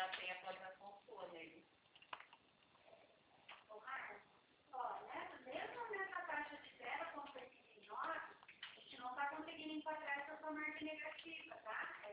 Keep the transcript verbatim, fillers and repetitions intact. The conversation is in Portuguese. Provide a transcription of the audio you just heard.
ela tem atualização sua nele. Ô, Marcos, ó, nessa, mesmo nessa taxa de zero vírgula oitenta e nove, a gente não está conseguindo enquadrar essa sua marca negativa, tá?